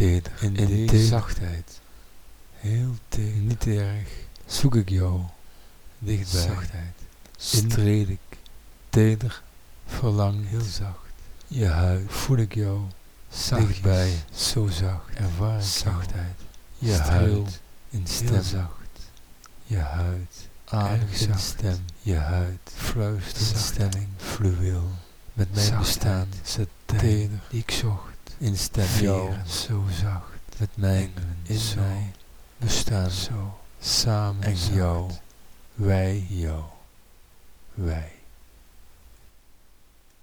teder, in deze deze zachtheid, heel teder, niet erg, zoek ik jou dichtbij, zachtheid. streed ik, Teder, verlang, heel zacht. je huid, Voel ik jou zachtjes, dichtbij, zo zacht. ervaar ik Zachtheid. je Streel huid, in heel stem, zacht. je huid, adem Erg in zacht. stem, je huid, Fluister in zacht. stemming, fluweel, met mijn Zachtheid. bestaan, satijn, Teder, die ik zocht. in stem jou, Veren, zo zacht. met mijn, Engelen, in zo. mij, bestaan, Zo. samen En zacht. jou. Wij, jou, wij.